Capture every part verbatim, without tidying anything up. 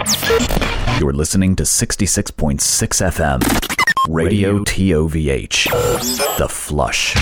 You're listening to sixty-six point six F M, Radio T O V H, The Flush.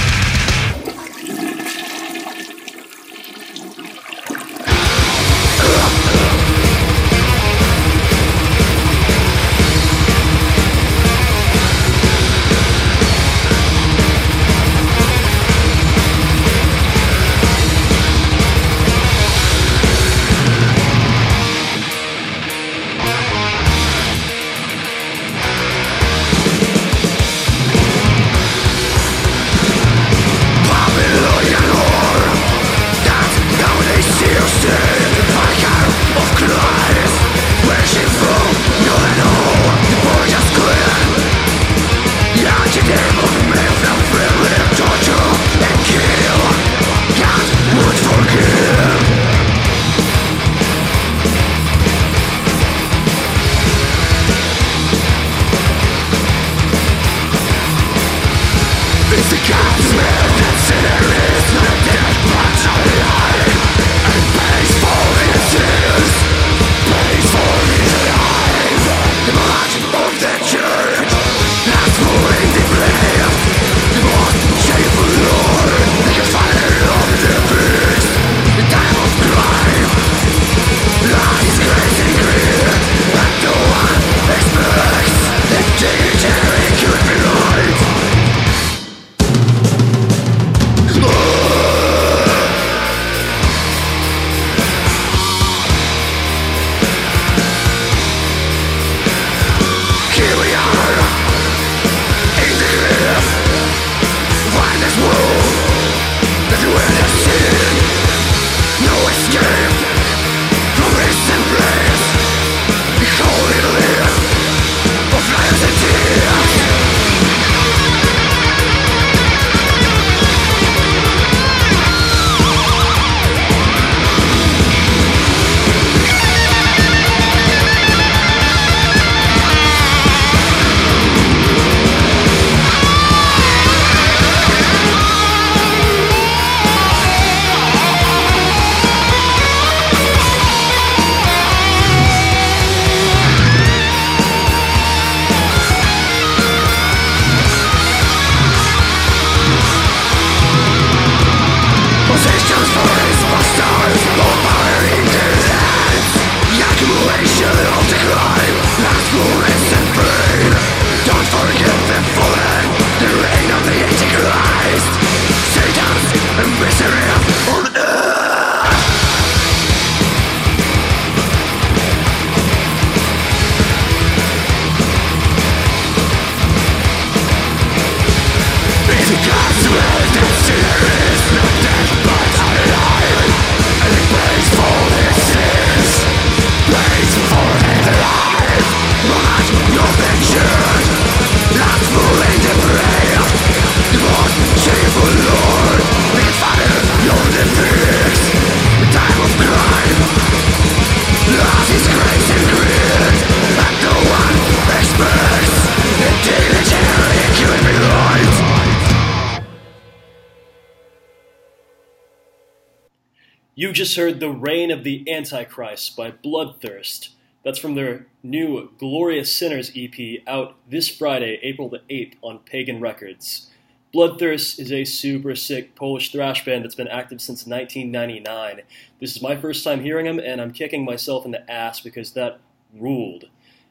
You just heard The Reign of the Antichrist by Bloodthirst. That's from their new Glorious Sinners E P out this Friday, April the eighth on Pagan Records. Bloodthirst is a super sick Polish thrash band that's been active since nineteen ninety-nine. This is my first time hearing them, and I'm kicking myself in the ass because that ruled.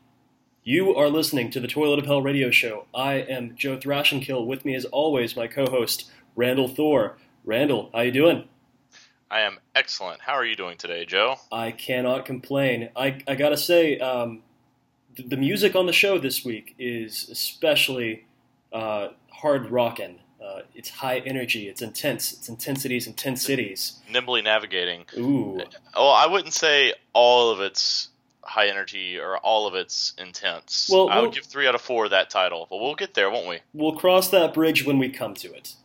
You are listening to the Toilet of Hell radio show. I am Joe Thrashenkill. With me as always, my co-host, Randall Thor. Randall, how you doing? I am excellent. How are you doing today, Joe? I cannot complain. I, I gotta say, um, th- the music on the show this week is especially uh, hard rockin'. Uh, it's high energy, it's intense, it's intensities, intensities. Nimbly navigating. Ooh. Well, I wouldn't say all of it's high energy or all of it's intense. Well, I would we'll, give three out of four that title, but we'll get there, won't we? We'll cross that bridge when we come to it.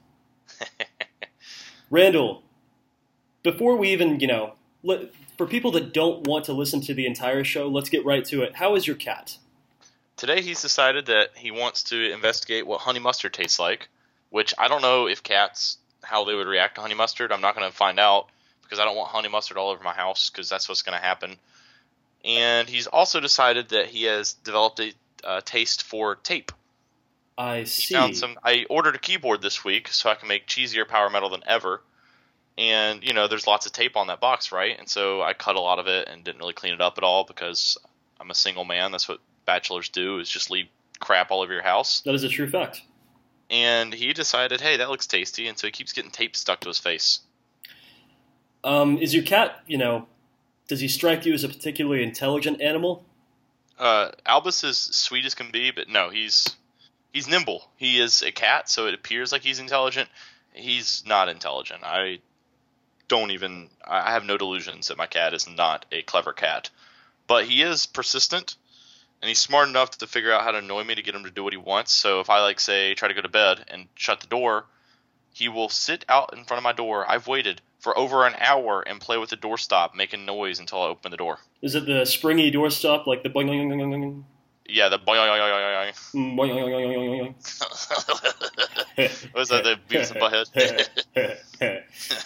Randall, before we even, you know, let, for people that don't want to listen to the entire show, let's get right to it. How is your cat? Today he's decided that he wants to investigate what honey mustard tastes like, which I don't know if cats, how they would react to honey mustard. I'm not going to find out because I don't want honey mustard all over my house because that's what's going to happen. And he's also decided that he has developed a uh, taste for tape. I see. He found some. I ordered a keyboard this week so I can make cheesier power metal than ever. And, you know, there's lots of tape on that box, right? And so I cut a lot of it and didn't really clean it up at all because I'm a single man. That's what bachelors do, is just leave crap all over your house. That is a true fact. And he decided, hey, that looks tasty, and so he keeps getting tape stuck to his face. Um, is your cat, you know, does he strike you as a particularly intelligent animal? Uh, Albus is sweet as can be, but no, he's he's nimble. He is a cat, so it appears like he's intelligent. He's not intelligent. I don't even, I have no delusions that my cat is not a clever cat. But he is persistent, and he's smart enough to figure out how to annoy me to get him to do what he wants. So if I, like, say, try to go to bed and shut the door, he will sit out in front of my door. I've waited for over an hour and play with the doorstop, making noise until I open the door. Is it the springy doorstop, like the boing boing boing boing? Yeah, the boing boing boing boing boing boing. What is that, the Beavis and Butthead?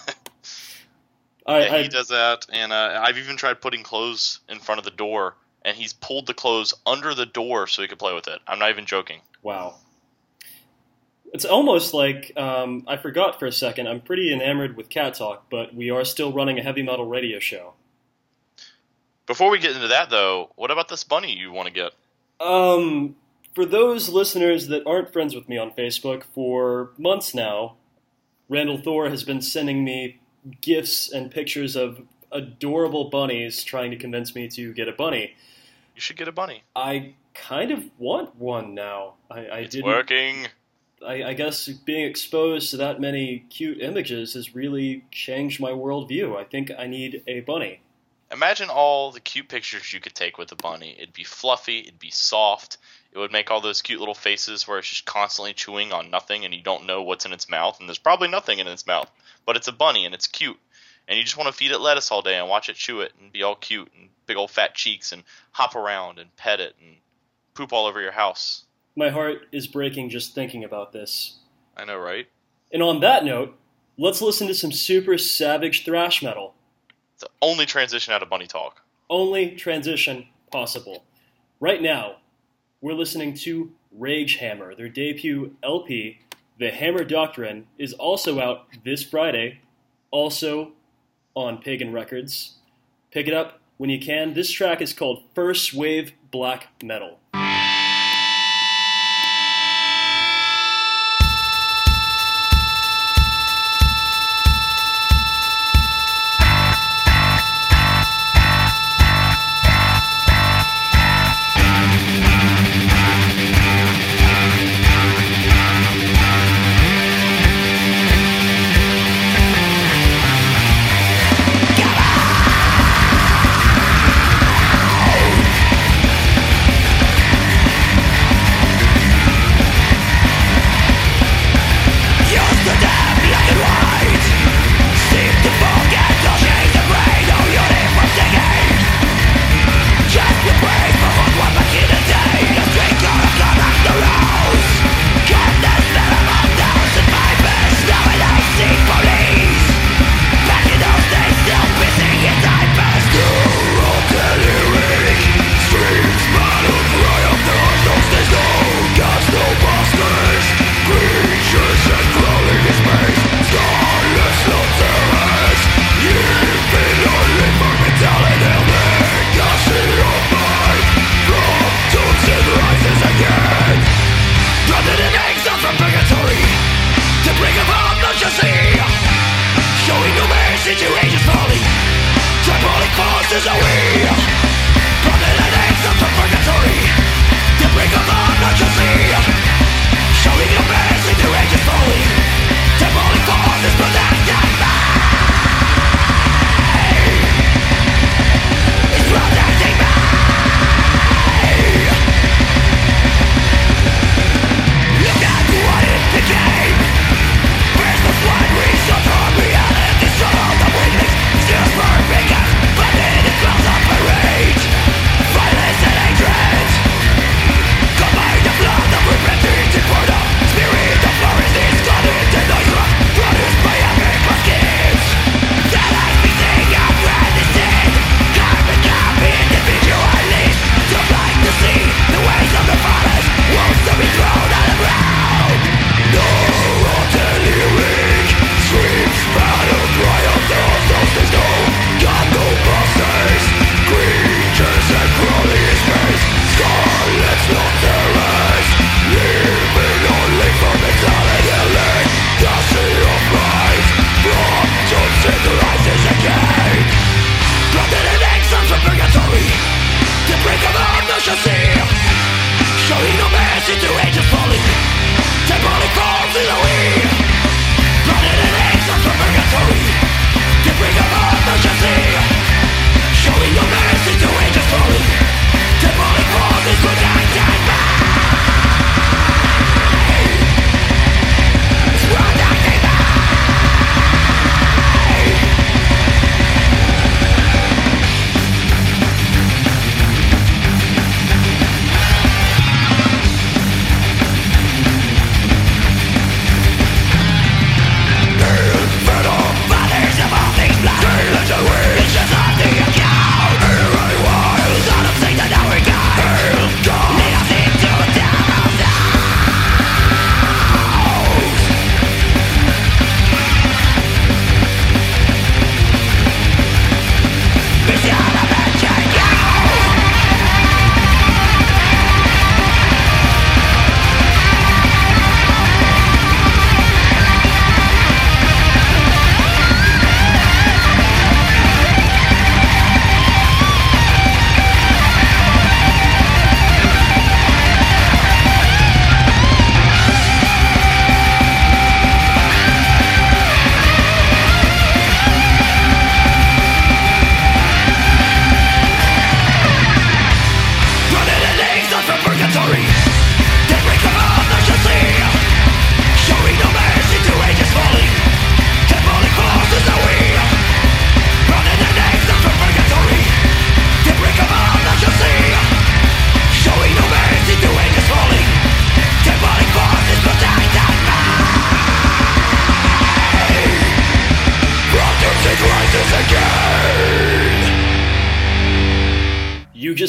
I, yeah, he I, does that, and uh, I've even tried putting clothes in front of the door, and he's pulled the clothes under the door so he could play with it. I'm not even joking. Wow. It's almost like, um, I forgot for a second, I'm pretty enamored with Cat Talk, but we are still running a heavy metal radio show. Before we get into that, though, what about this bunny you want to get? Um, for those listeners that aren't friends with me on Facebook, for months now, Randall Thor has been sending me gifts and pictures of adorable bunnies trying to convince me to get a bunny. You should get a bunny. I kind of want one now. I, I it's didn't, working. I, I guess being exposed to that many cute images has really changed my worldview. I think I need a bunny. Imagine all the cute pictures you could take with a bunny. It'd be fluffy, it'd be soft, it would make all those cute little faces where it's just constantly chewing on nothing and you don't know what's in its mouth, and there's probably nothing in its mouth, but it's a bunny and it's cute. And you just want to feed it lettuce all day and watch it chew it and be all cute and big old fat cheeks and hop around and pet it and poop all over your house. My heart is breaking just thinking about this. I know, right? And on that note, let's listen to some super savage thrash metal. It's the only transition out of bunny talk. Only transition possible. Right now, we're listening to Rage Hammer. Their debut L P, The Hammer Doctrine, is also out this Friday, also on Pagan Records. Pick it up when you can. This track is called First Wave Black Metal. Come on!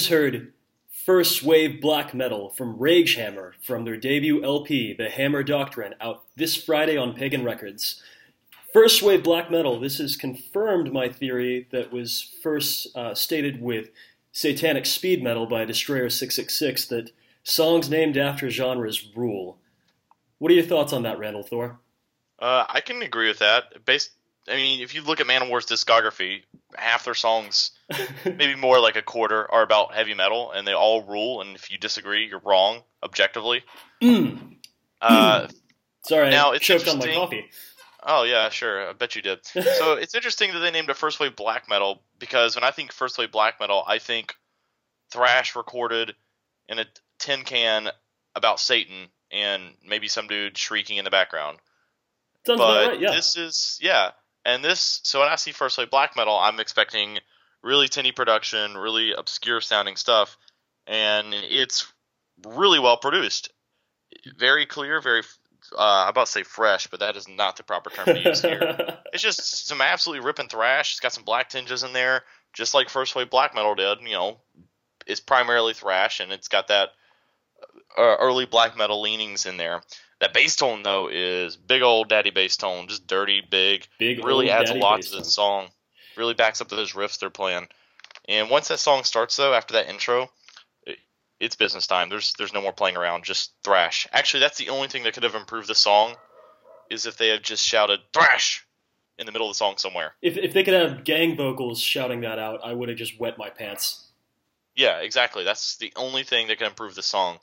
just heard First Wave Black Metal from Ragehammer from their debut L P, The Hammer Doctrine, out this Friday on Pagan Records. First Wave Black Metal, this has confirmed my theory that was first uh, stated with Satanic Speed Metal by Destroyer six six six, that songs named after genres rule. What are your thoughts on that, Randall Thor? Uh, I can agree with that. Based, I mean, if you look at Manowar's discography, half their songs, maybe more like a quarter, are about heavy metal, and they all rule. And if you disagree, you're wrong objectively. Mm. Uh, Sorry, now, I it's choked on my interesting- coffee. Oh yeah, sure. I bet you did. So it's interesting that they named it First Wave Black Metal, because when I think First Wave Black Metal, I think thrash recorded in a tin can about Satan and maybe some dude shrieking in the background. Sounds But about right, yeah. this is yeah, and this. So when I see First Wave Black Metal, I'm expecting really tinny production, really obscure sounding stuff, and it's really well produced, very clear, very. Uh, I'm about to say fresh, but that is not the proper term to use here. It's just some absolutely ripping thrash. It's got some black tinges in there, just like First Wave Black Metal did. You know, it's primarily thrash, and it's got that uh, early black metal leanings in there. That bass tone, though, is big old daddy bass tone, just dirty, big. Big really old adds a daddy lot bass to the tone. song. Really backs up to those riffs they're playing. And once that song starts, though, after that intro, it, it's business time. There's there's no more playing around, just thrash. Actually, that's the only thing that could have improved the song, is if they had just shouted thrash in the middle of the song somewhere. If if they could have gang vocals shouting that out, I would have just wet my pants. Yeah, exactly. That's the only thing that can improve the song.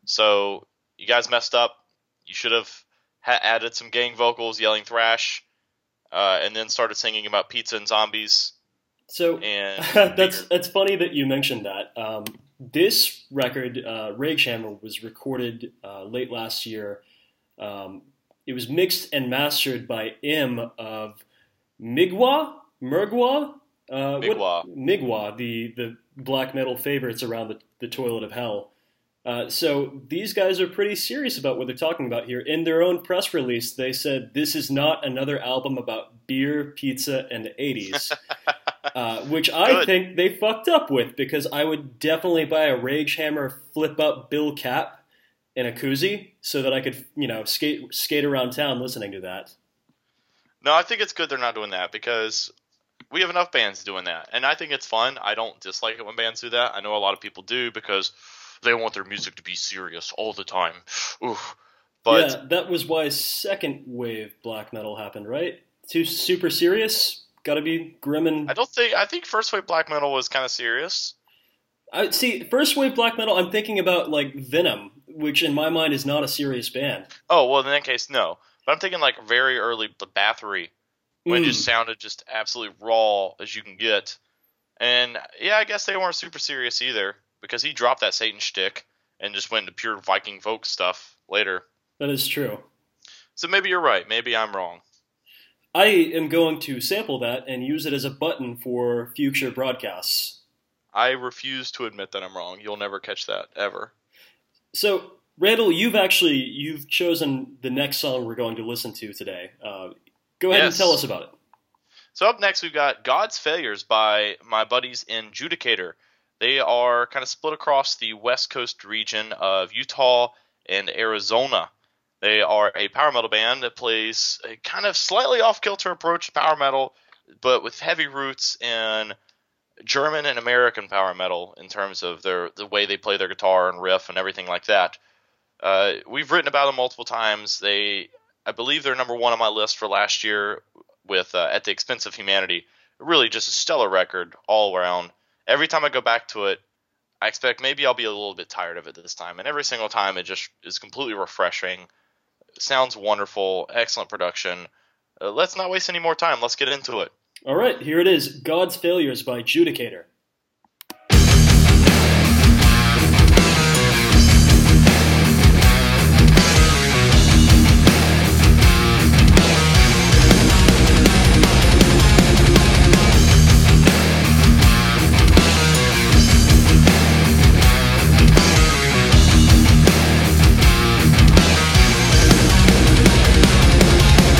So you guys messed up. You should have ha- added some gang vocals yelling thrash, uh, and then started singing about pizza and zombies. So And that's that's funny that you mentioned that. Um, this record, uh, Ragehammer, was recorded uh, late last year. Um, it was mixed and mastered by M of Migwa, Murgwa, uh, Migwa. what- Migwa, the the black metal favorites around the, the toilet of hell. Uh, so these guys are pretty serious about what they're talking about here. In their own press release, they said this is not another album about beer, pizza, and the eighties. Uh, which I Good. think they fucked up with, because I would definitely buy a Ragehammer flip-up Bill Cap in a koozie so that I could, you know, skate skate around town listening to that. No, I think it's good they're not doing that, because we have enough bands doing that. And I think it's fun. I don't dislike it when bands do that. I know a lot of people do, because they want their music to be serious all the time. Oof. But yeah, that was why second wave black metal happened, right? Too super serious? Gotta be grim and... I don't think, I think First Wave Black Metal was kind of serious. I, see, first wave black metal, I'm thinking about, like, Venom, which in my mind is not a serious band. Oh, well, in that case, no. But I'm thinking like very early Bathory, when it Mm. just sounded just absolutely raw as you can get. And yeah, I guess they weren't super serious either, because he dropped that Satan shtick and just went into pure Viking folk stuff later. That is true. So maybe you're right. Maybe I'm wrong. I am going to sample that and use it as a button for future broadcasts. I refuse to admit that I'm wrong. You'll never catch that, ever. So, Randall, you've actually you've chosen the next song we're going to listen to today. Uh, go ahead Yes. and tell us about it. So up next, we've got God's Failures by my buddies in Judicator. They are kind of split across the West Coast region of Utah and Arizona. They are a power metal band that plays a kind of slightly off-kilter approach to power metal, but with heavy roots in German and American power metal in terms of their the way they play their guitar and riff and everything like that. Uh, we've written about them multiple times. They, I believe they're number one on my list for last year with uh, At the Expense of Humanity. Really just a stellar record all around. Every time I go back to it, I expect maybe I'll be a little bit tired of it this time. And every single time it just is completely refreshing. Sounds wonderful. Excellent production. Uh, let's not waste any more time. Let's get into it. All right, here it is, God's Failures by Judicator.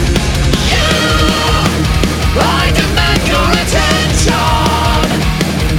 I demand your attention.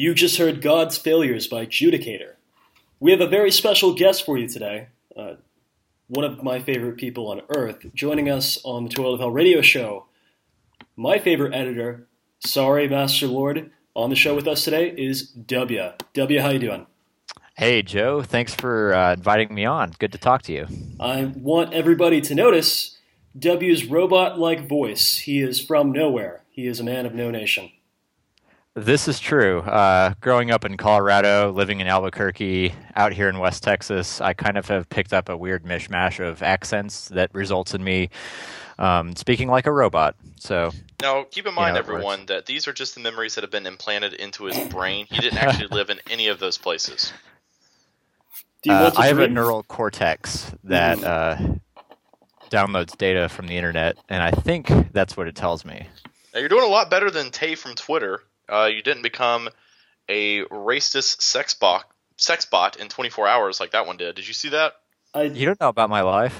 You just heard God's Failures by Judicator. We have a very special guest for you today, uh, one of my favorite people on earth, joining us on the Toil of Hell radio show. My favorite editor, sorry, Master Lord, on the show with us today is W. W, how you doing? Hey, Joe. Thanks for uh, inviting me on. Good to talk to you. I want everybody to notice W's robot-like voice. He is from nowhere. He is a man of no nation. This is true. Uh, growing up in Colorado, living in Albuquerque, out here in West Texas, I kind of have picked up a weird mishmash of accents that results in me um, speaking like a robot. So now, keep in mind, you know, everyone, that these are just the memories that have been implanted into his brain. He didn't actually live in any of those places. Do you uh, want to I have a drink? neural cortex that uh, downloads data from the internet, and I think that's what it tells me. Now, you're doing a lot better than Tay from Twitter. Uh, you didn't become a racist sex bot, sex bot in twenty-four hours like that one did. Did you see that? I... You don't know about my life.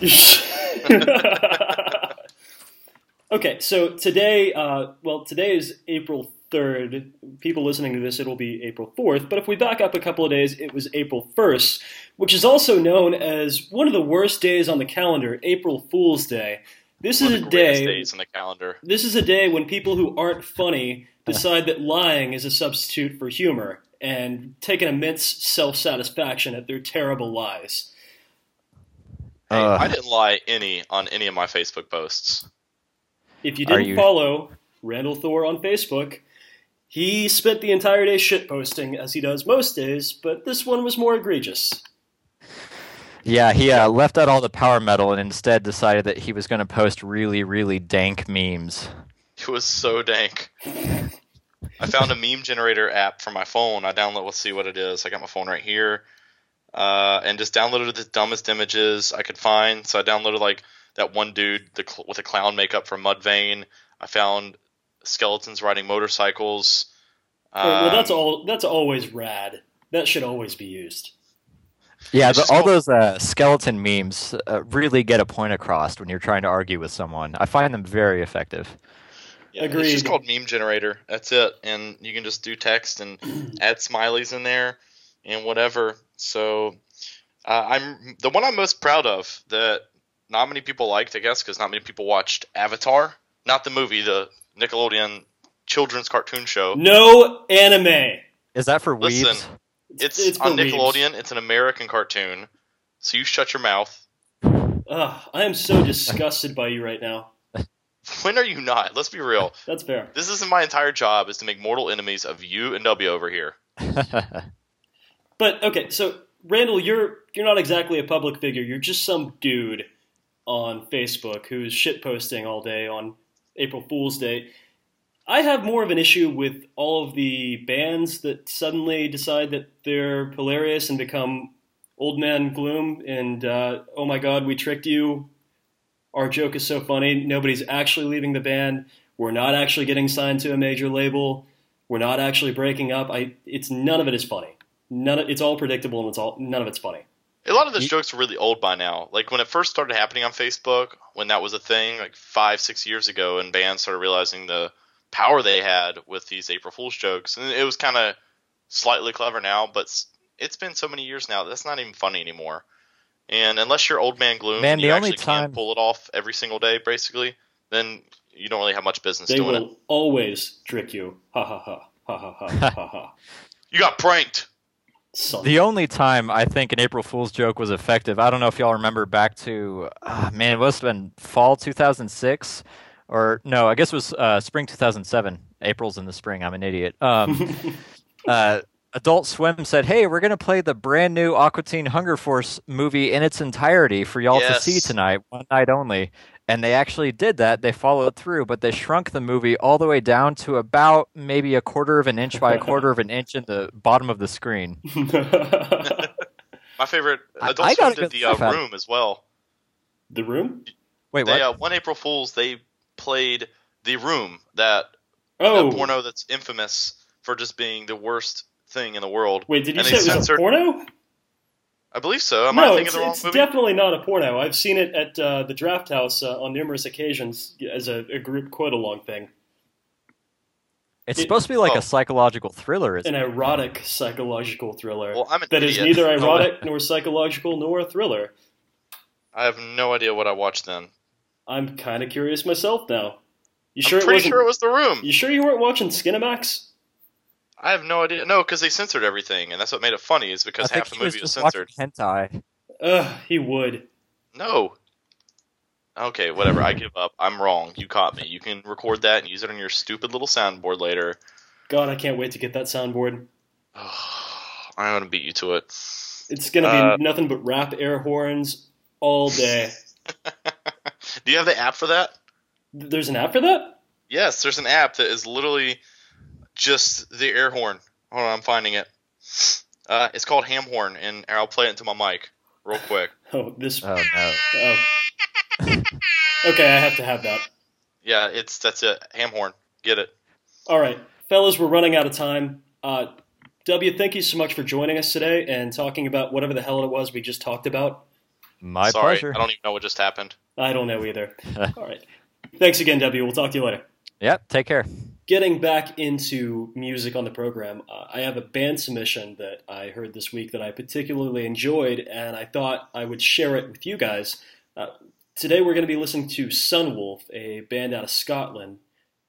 Okay, so today, uh, well, today is April third. People listening to this, it'll be April fourth. But if we back up a couple of days, it was April first, which is also known as one of the worst days on the calendar, April Fool's Day. This One is of a the greatest day. days on the calendar. This is a day when people who aren't funny decide that lying is a substitute for humor and take an immense self-satisfaction at their terrible lies. Hey, Uh. I didn't lie any on any of my Facebook posts. If you Are didn't you- follow Randall Thor on Facebook, he spent the entire day shitposting, as he does most days, but this one was more egregious. Yeah, he uh, left out all the power metal and instead decided that he was going to post really, really dank memes. It was so dank. I found a meme generator app for my phone. I downloaded, let's see what it is. I got my phone right here. Uh, and just downloaded the dumbest images I could find. So I downloaded like that one dude the cl- with the clown makeup from Mudvayne. I found skeletons riding motorcycles. Oh, well, that's Um, all. That's always rad. That should always be used. Yeah, It's the, just all called- those uh, skeleton memes uh, really get a point across when you're trying to argue with someone. I find them very effective. Yeah, It's Agreed. just called meme generator. That's it. And you can just do text and add smileys in there and whatever. So uh, I'm the one I'm most proud of that not many people liked, I guess, because not many people watched Avatar. Not the movie, the Nickelodeon children's cartoon show. No anime. Is that for Listen. weebs? It's, it's on for weebs. Nickelodeon. It's an American cartoon. So you shut your mouth. Ugh, I am so disgusted by you right now. When are you not? Let's be real. That's fair. This isn't my entire job, is to make mortal enemies of you and W over here. But okay, so Randall, you're you're not exactly a public figure. You're just some dude on Facebook who's shitposting all day on April Fool's Day. I have more of an issue with all of the bands that suddenly decide that they're hilarious and become old man gloom and uh, oh my god, we tricked you. Our joke is so funny. Nobody's actually leaving the band. We're not actually getting signed to a major label. We're not actually breaking up. I. It's none of it is funny. None of it's all predictable and it's all none of it's funny. A lot of those You- jokes are really old by now. Like when it first started happening on Facebook, when that was a thing, like five, six years ago, and bands started realizing the power they had with these April Fool's jokes, and it was kind of slightly clever now, but s- it's been so many years now that's not even funny anymore. And unless you're old man gloom, Man, and you the only actually time- can't pull it off every single day, basically, then you don't really have much business They doing will it. always trick you. Ha ha ha ha ha ha ha ha. You got pranked. Son. The only time I think an April Fool's joke was effective, I don't know if y'all remember back to, uh, man, it must have been fall two thousand six, or no, I guess it was uh, spring two thousand seven. April's in the spring, I'm an idiot. Um, uh, Adult Swim said, hey, we're going to play the brand new Aqua Teen Hunger Force movie in its entirety for y'all Yes. to see tonight, one night only. And they actually did that. They followed through, but they shrunk the movie all the way down to about maybe a quarter of an inch by a quarter of an inch in the bottom of the screen. My favorite I- Adult I Swim gotta did go the see uh, that. Room as well. The Room? Wait, They, what? uh, one April Fool's, they played The Room, that, Oh, that porno that's infamous for just being the worst thing in the world. wait, did you and say they it was censored- a porno? I believe so. Am I No, thinking it's, the wrong it's movie? definitely not a porno. I've seen it at uh, the Draft House uh, on numerous occasions as a, a group quote-along thing. It's It- supposed to be like oh. a psychological thriller, isn't An it? erotic psychological thriller Well, I'm an that is idiot. neither No, erotic nor psychological nor a thriller. I have no idea what I watched then. I'm kind of curious myself now. You I'm sure it pretty wasn't? sure it was The Room. You sure you weren't watching Skinamax? I have no idea. No, because they censored everything, and that's what made it funny. Is I because think half the he was movie was just watching censored. hentai. Ugh, he would. No. Okay, whatever. I give up. I'm wrong. You caught me. You can record that and use it on your stupid little soundboard later. God, I can't wait to get that soundboard. I'm gonna beat you to it. It's gonna be Uh, nothing but rap air horns all day. Do you have the app for that? There's an app for that? Yes, there's an app that is literally just the air horn. Hold on, I'm finding it. Uh, it's called Ham Horn, and I'll play it into my mic real quick. Oh, this. Oh no. Oh. Okay, I have to have that. Yeah, it's that's it. Ham Horn. Get it. All right, fellas, we're running out of time. Uh, W, thank you so much for joining us today and talking about whatever the hell it was we just talked about. My Sorry, pleasure. I don't even know what just happened. I don't know either. All right. Thanks again, W. We'll talk to you later. Yep, take care. Getting back into music on the program, uh, I have a band submission that I heard this week that I particularly enjoyed, and I thought I would share it with you guys. Uh, today we're going to be listening to Sunwolf, a band out of Scotland.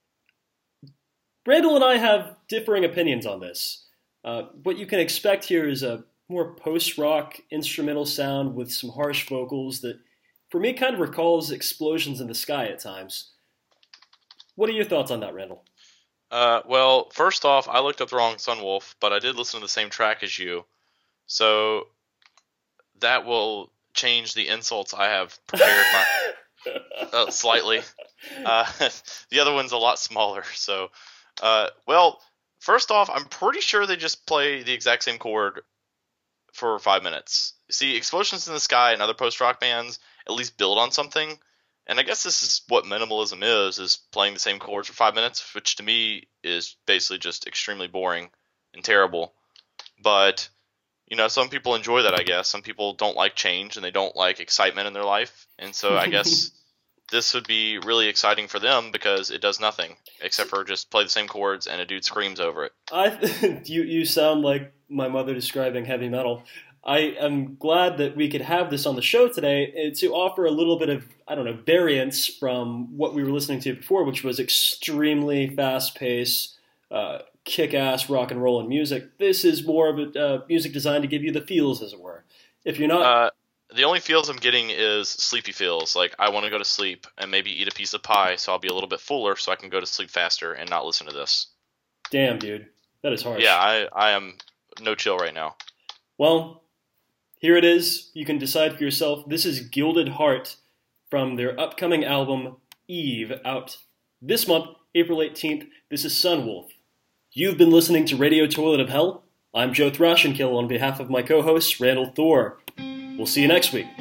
Randall and I have differing opinions on this. Uh, what you can expect here is a more post-rock instrumental sound with some harsh vocals that, for me, kind of recalls Explosions in the Sky at times. What are your thoughts on that, Randall? Uh, well, first off, I looked up the wrong Sunwolf, but I did listen to the same track as you, so that will change the insults I have prepared my, uh, slightly. Uh, the other one's a lot smaller, so uh, well, first off, I'm pretty sure they just play the exact same chord for five minutes. See, Explosions in the Sky and other post-rock bands at least build on something. And I guess this is what minimalism is, is playing the same chords for five minutes, which to me is basically just extremely boring and terrible. But, you know, some people enjoy that, I guess. Some people don't like change and they don't like excitement in their life. And so I guess this would be really exciting for them because it does nothing except for just play the same chords and a dude screams over it. I you you sound like my mother describing heavy metal. I am glad that we could have this on the show today to offer a little bit of, I don't know, variance from what we were listening to before, which was extremely fast-paced, uh, kick-ass rock and roll and music. This is more of a uh, music designed to give you the feels, as it were. If you're not... Uh, the only feels I'm getting is sleepy feels. Like, I want to go to sleep and maybe eat a piece of pie so I'll be a little bit fuller so I can go to sleep faster and not listen to this. Damn, dude. That is harsh. Yeah, I, I am no chill right now. Well, here it is. You can decide for yourself. This is Gilded Heart from their upcoming album, Eve, out this month, April eighteenth. This is Sunwolf. You've been listening to Radio Toilet of Hell. I'm Joe Thrashenkill on behalf of my co-host, Randall Thor. We'll see you next week.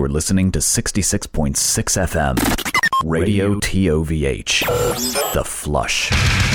You're listening to sixty-six point six F M. Radio T O V H. The Flush.